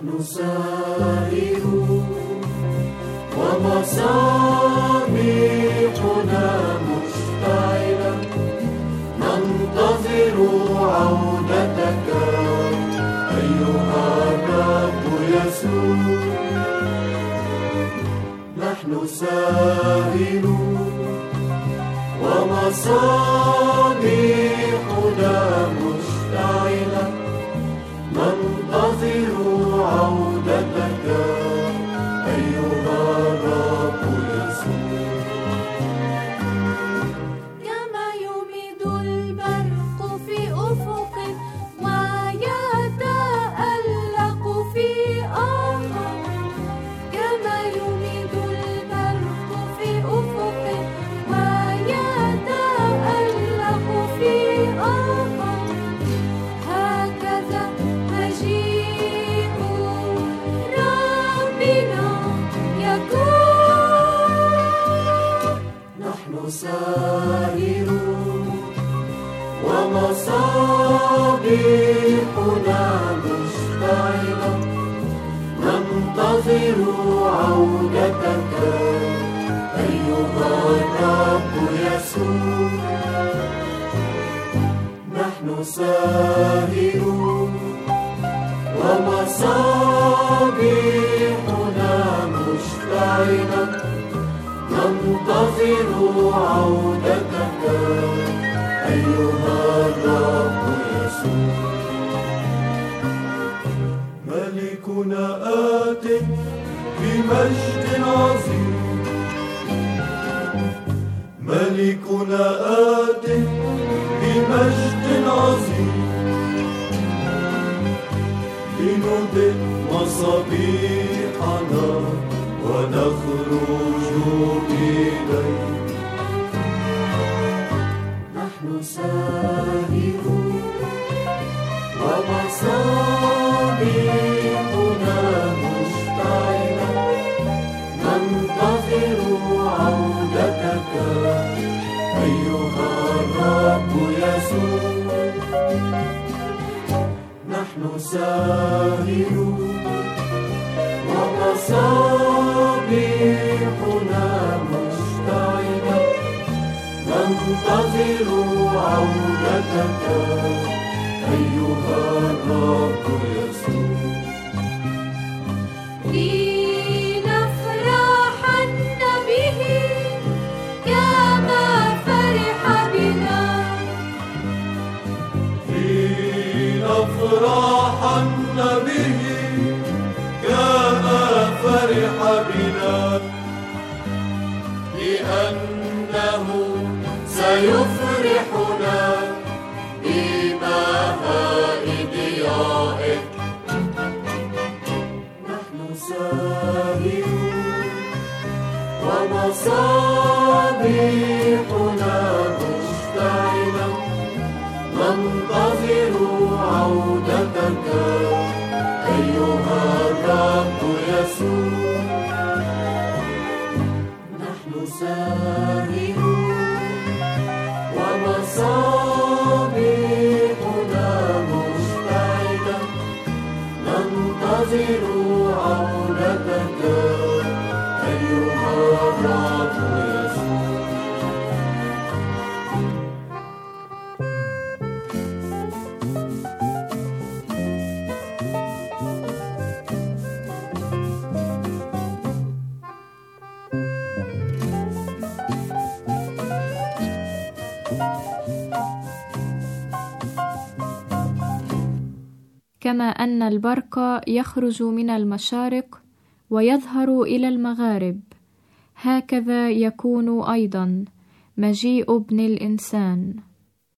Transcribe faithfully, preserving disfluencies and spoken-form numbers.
نحن سائرون ومصابيحنا مشتعلة ننتظر عودتك أيها الرب يسوع. نحن سائرون ومصابيحنا مشتعلة ننتظر عودتك أيها الرب يسوع. كما يميد البرق في أفق ويتألق في آخر، كما يميد البرق في أفق ويتألق في آخر، هكذا مجيء ربنا يكون. نحن سائرون ومصابيحنا مشتعلة ننتظر عودتك أيها الرب يسوع. نحن سائرون ومصابيحنا مشتعلة ننتظر عودتك أيها الرب يسوع. ملكنا آت بمجد عظيم، ملكنا آت بمجد عظيم، لنضئ مصابيحنا ونخرج إليه. نحن سائرون ومصابيحنا مشتعلة ننتظر عودتك أيها الرب يسوع. نحن سائرون ومصابيحنا مشتعلة ننتظر عودتك أيها الرب يسوع. لنفرحن به كما فرح بنا، لنفرحن به كما فرح بنا، لأنه سيفرحنا ببهاء ضيائه. نحن سائرون ومصابيحنا مشتعلة ننتظر عودتك أيها الرب يسوع. نحن سائرون ومصابيحنا مشتعلة ننتظر عودتك أيها الرب يسوع. كما أن البرق يخرج من المشارق ويظهر إلى المغارب، هكذا يكون أيضا مجيء ابن الإنسان.